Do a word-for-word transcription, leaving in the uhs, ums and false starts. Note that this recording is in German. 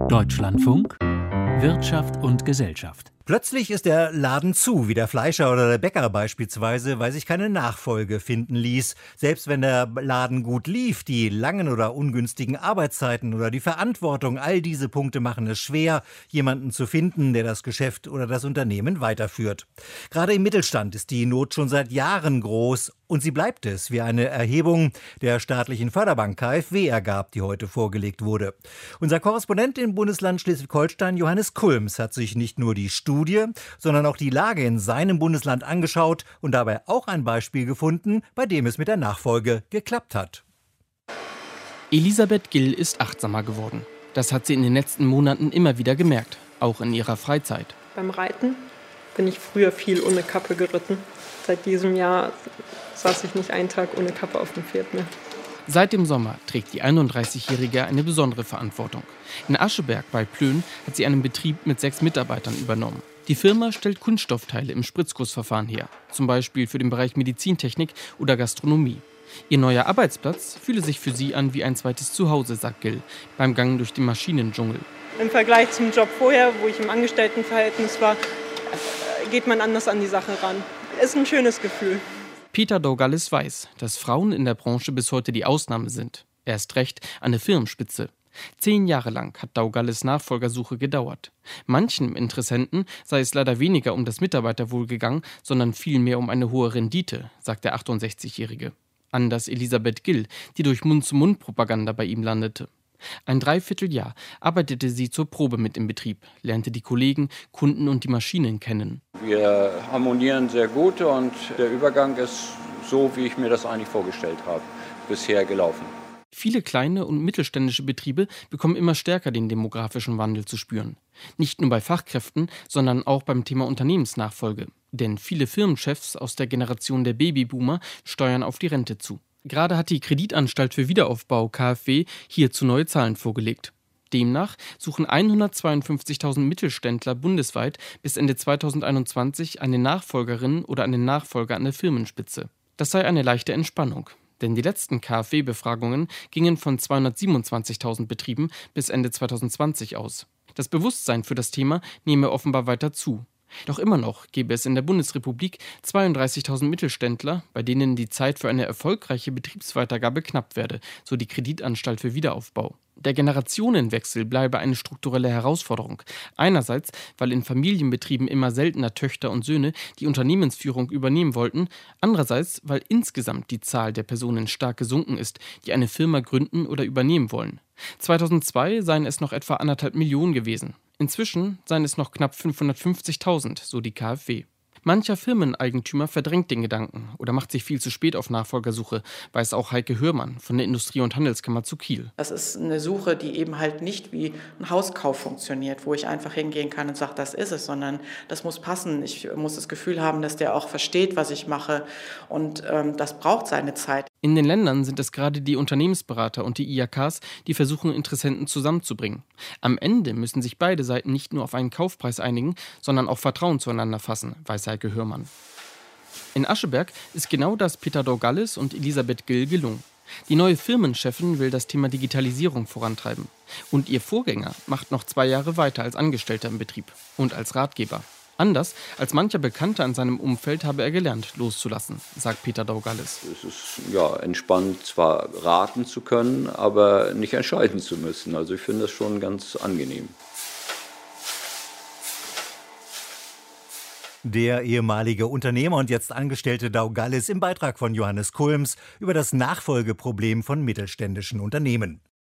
Deutschlandfunk Wirtschaft und Gesellschaft. Plötzlich ist der Laden zu, wie der Fleischer oder der Bäcker beispielsweise, weil sich keine Nachfolge finden ließ. Selbst wenn der Laden gut lief, die langen oder ungünstigen Arbeitszeiten oder die Verantwortung, all diese Punkte machen es schwer, jemanden zu finden, der das Geschäft oder das Unternehmen weiterführt. Gerade im Mittelstand ist die Not schon seit Jahren groß und sie bleibt es, wie eine Erhebung der staatlichen Förderbank K f W ergab, die heute vorgelegt wurde. Unser Korrespondent im Bundesland Schleswig-Holstein, Johannes Kulms, hat sich nicht nur die Studie, sondern auch die Lage in seinem Bundesland angeschaut und dabei auch ein Beispiel gefunden, bei dem es mit der Nachfolge geklappt hat. Elisabeth Gill ist achtsamer geworden. Das hat sie in den letzten Monaten immer wieder gemerkt, auch in ihrer Freizeit. Beim Reiten bin ich früher viel ohne Kappe geritten. Seit diesem Jahr saß ich nicht einen Tag ohne Kappe auf dem Pferd mehr. Seit dem Sommer trägt die einunddreißigjährige eine besondere Verantwortung. In Ascheberg bei Plön hat sie einen Betrieb mit sechs Mitarbeitern übernommen. Die Firma stellt Kunststoffteile im Spritzgussverfahren her, zum Beispiel für den Bereich Medizintechnik oder Gastronomie. Ihr neuer Arbeitsplatz fühle sich für sie an wie ein zweites Zuhause, sagt Gill, beim Gang durch den Maschinendschungel. Im Vergleich zum Job vorher, wo ich im Angestelltenverhältnis war, geht man anders an die Sache ran. Ist ein schönes Gefühl. Peter Daugalis weiß, dass Frauen in der Branche bis heute die Ausnahme sind. Erst recht an der Firmenspitze. Zehn Jahre lang hat Daugalis Nachfolgersuche gedauert. Manchen Interessenten sei es leider weniger um das Mitarbeiterwohl gegangen, sondern vielmehr um eine hohe Rendite, sagt der achtundsechzigjährige. Anders Elisabeth Gill, die durch Mund-zu-Mund-Propaganda bei ihm landete. Ein Dreivierteljahr arbeitete sie zur Probe mit im Betrieb, lernte die Kollegen, Kunden und die Maschinen kennen. Wir harmonieren sehr gut und der Übergang ist so, wie ich mir das eigentlich vorgestellt habe, bisher gelaufen. Viele kleine und mittelständische Betriebe bekommen immer stärker den demografischen Wandel zu spüren. Nicht nur bei Fachkräften, sondern auch beim Thema Unternehmensnachfolge. Denn viele Firmenchefs aus der Generation der Babyboomer steuern auf die Rente zu. Gerade hat die Kreditanstalt für Wiederaufbau K f W hierzu neue Zahlen vorgelegt. Demnach suchen hundertzweiundfünfzigtausend Mittelständler bundesweit bis Ende zweitausendeinundzwanzig eine Nachfolgerin oder einen Nachfolger an der Firmenspitze. Das sei eine leichte Entspannung, denn die letzten K f W-Befragungen gingen von zweihundertsiebenundzwanzigtausend Betrieben bis Ende zweitausendzwanzig aus. Das Bewusstsein für das Thema nehme offenbar weiter zu. Doch immer noch gäbe es in der Bundesrepublik zweiunddreißigtausend Mittelständler, bei denen die Zeit für eine erfolgreiche Betriebsweitergabe knapp werde, so die Kreditanstalt für Wiederaufbau. Der Generationenwechsel bleibe eine strukturelle Herausforderung. Einerseits, weil in Familienbetrieben immer seltener Töchter und Söhne die Unternehmensführung übernehmen wollten. Andererseits, weil insgesamt die Zahl der Personen stark gesunken ist, die eine Firma gründen oder übernehmen wollen. zweitausendzwei seien es noch etwa anderthalb Millionen gewesen. Inzwischen seien es noch knapp fünfhundertfünfzigtausend, so die K f W. Mancher Firmeneigentümer verdrängt den Gedanken oder macht sich viel zu spät auf Nachfolgersuche, weiß auch Heike Hörmann von der Industrie- und Handelskammer zu Kiel. Das ist eine Suche, die eben halt nicht wie ein Hauskauf funktioniert, wo ich einfach hingehen kann und sage, das ist es, sondern das muss passen. Ich muss das Gefühl haben, dass der auch versteht, was ich mache, und ähm, das braucht seine Zeit. In den Ländern sind es gerade die Unternehmensberater und die I H Ks, die versuchen, Interessenten zusammenzubringen. Am Ende müssen sich beide Seiten nicht nur auf einen Kaufpreis einigen, sondern auch Vertrauen zueinander fassen, weiß Heike Hörmann. In Ascheberg ist genau das Peter Daugalis und Elisabeth Gill gelungen. Die neue Firmenchefin will das Thema Digitalisierung vorantreiben. Und ihr Vorgänger macht noch zwei Jahre weiter als Angestellter im Betrieb und als Ratgeber. Anders als mancher Bekannter in seinem Umfeld habe er gelernt, loszulassen, sagt Peter Daugalis. Es ist ja entspannt, zwar raten zu können, aber nicht entscheiden zu müssen. Also ich finde das schon ganz angenehm. Der ehemalige Unternehmer und jetzt Angestellte Daugalis im Beitrag von Johannes Kulms über das Nachfolgeproblem von mittelständischen Unternehmen.